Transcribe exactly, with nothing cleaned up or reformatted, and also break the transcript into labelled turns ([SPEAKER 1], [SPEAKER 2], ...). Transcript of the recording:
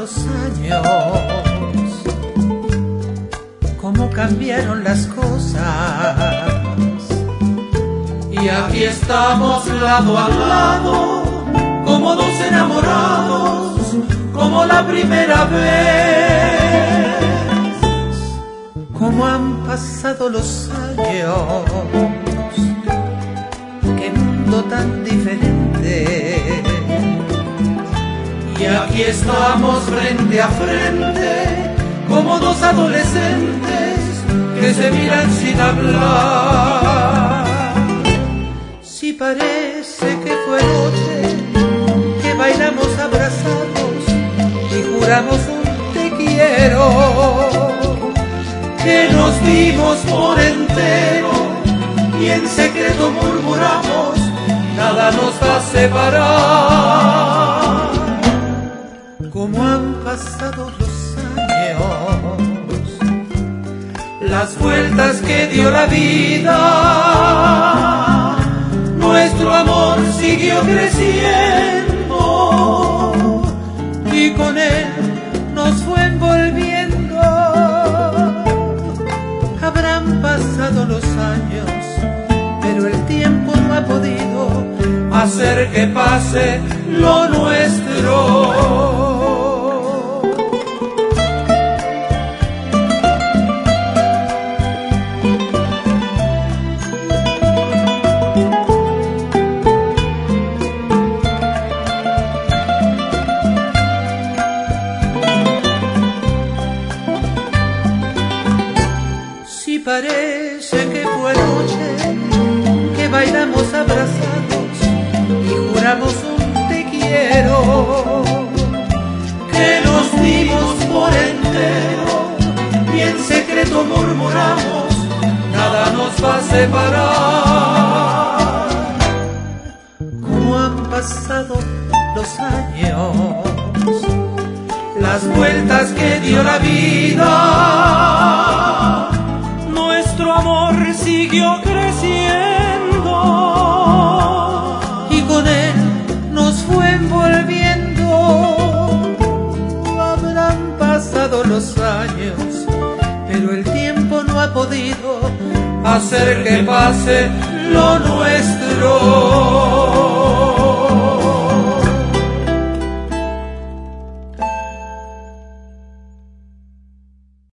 [SPEAKER 1] los años, cómo cambiaron las cosas.
[SPEAKER 2] Y aquí estamos lado a lado, como dos enamorados, como la primera vez.
[SPEAKER 1] Cómo han pasado los años, qué mundo tan diferente.
[SPEAKER 2] Y aquí estamos frente a frente, como dos adolescentes que se miran sin hablar.
[SPEAKER 1] Si parece que fue noche, que bailamos abrazados y juramos un te quiero,
[SPEAKER 2] que nos vimos por entero y en secreto murmuramos, nada nos va a separar.
[SPEAKER 1] Cómo han pasado los años,
[SPEAKER 2] las vueltas que dio la vida, nuestro amor siguió creciendo
[SPEAKER 1] y con él nos fue envolviendo. Habrán pasado los años, pero el tiempo no ha podido
[SPEAKER 2] hacer que pase lo nuestro.
[SPEAKER 1] Si parece que fue noche, que bailamos abrazados y juramos un te quiero,
[SPEAKER 2] que nos dimos por entero y en secreto murmuramos, nada nos va a separar.
[SPEAKER 1] Cómo han pasado los años,
[SPEAKER 2] las vueltas que dio la vida, nuestro amor siguió creciendo
[SPEAKER 1] y con él nos fue envolviendo. Habrán pasado los años, pero el tiempo no ha podido
[SPEAKER 2] hacer que pase lo nuestro.